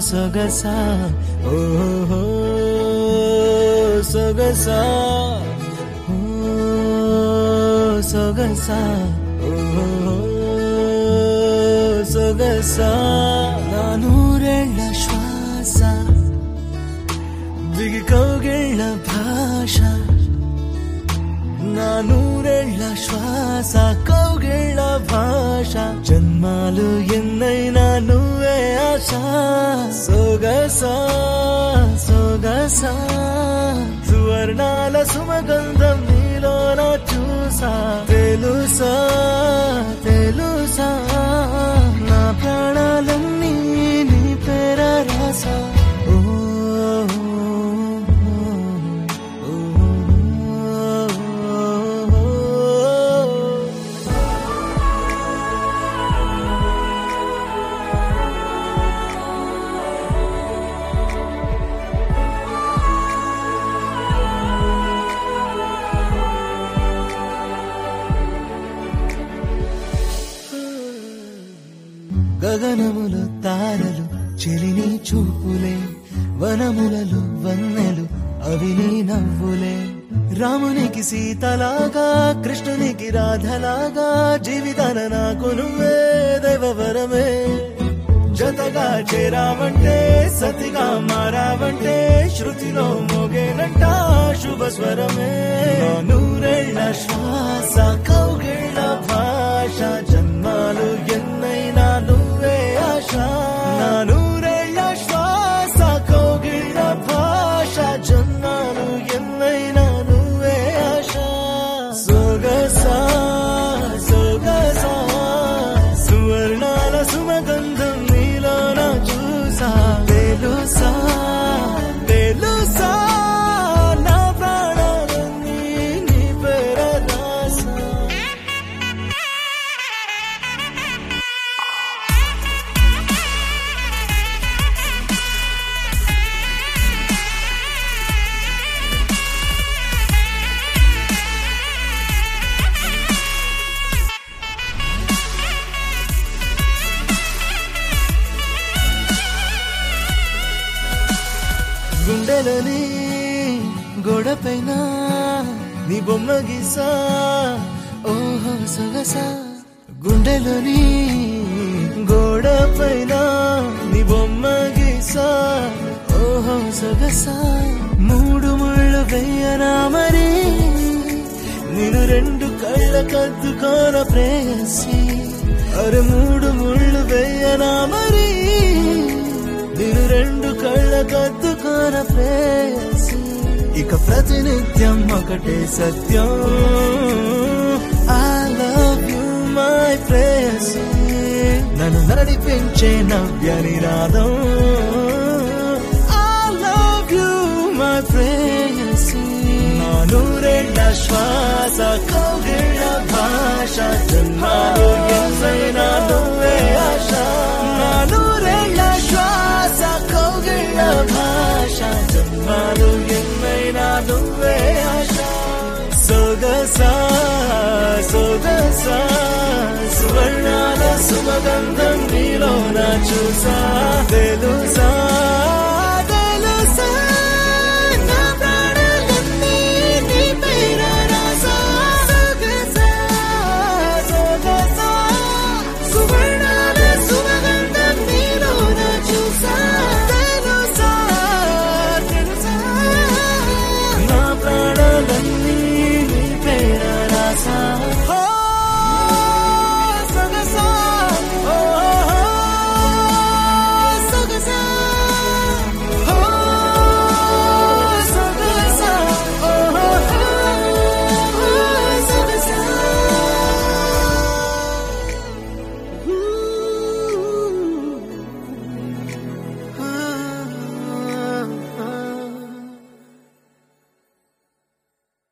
సొగసా ఓహో సొగసా సొగసా ఓహో సొగసా నా నూరేళ్ల శ్వాస దిగి కౌగిళ్ళ భాష నా నూరేళ్ల శ్వాస కౌగిళ్ళ భాష జన్మాలు ఎన్నైనా నువ్వే ఆశ సొగసా సొగసా సువర్ణాల సుమగంధం నీలోన చూసా తెలుసా తెలుసా నా ప్రాణాలన్నీ నీ పేర రాసా గగనములు తారలు చెలిని చూపులే వనములలో వన్నెలు అవి నీ నవ్వులే రామునికి సీతలాగా కృష్ణునికి రాధలాగా జీవితాన నాకు నువ్వే దైవవరమే జతగా చేరావంటే సతిగా మారావంటే శృతిలో మోగేనంట శుభ స్వరమే నూరేళ్ల శ్వాస కౌగిళ్ళ భాష జన్మాలు ఎన్నైనా నువ్వే ఆశ నా నూరేళ్ల శ్వాస కౌగిళ్ళ భాష జన్మాలు ఎన్నైనా నువ్వే ఆశ సొగసా సొగసా సువర్ణాల సుమగంధం నీలోన చూసా తెలుసా తెలుసా నా ప్రాణాలన్నీ నీ పేర రాసా గుండెలని గోడపైన నీ బొమ్మ గీసా ఓహో సొగసా గుండెలని గోడపైన నీ బొమ్మ గీసా ఓహో సొగసా మూడు ముళ్ళు వెయ్యనా మరి నేను రెండు కళ్ళ కద్దుకోన ప్రేయసి అరే మూడు ముళ్ళు వెయ్యనా మరి నేను రెండు కళ్ళ కద్దుకోన ప్రేయసి ఇక ప్రతినిత్యం ఒకటే సత్యం I love you my ప్రేయసి నన్ను నడిపించే నవ్య నినాదం I love you my ప్రేయసి నా నూరేళ్ల శ్వాస కౌగిళ్ళ భాష జన్మాలు ఎన్నైనా నువ్వే ఆశ నా నూరేళ్ల శ్వాస కౌగిళ్ళ భాష జన్మాలు ఎన్నైనా నువ్వే ఆశ సొగసా సొగసా సువర్ణాల సుమగంధం నీలోన చూసా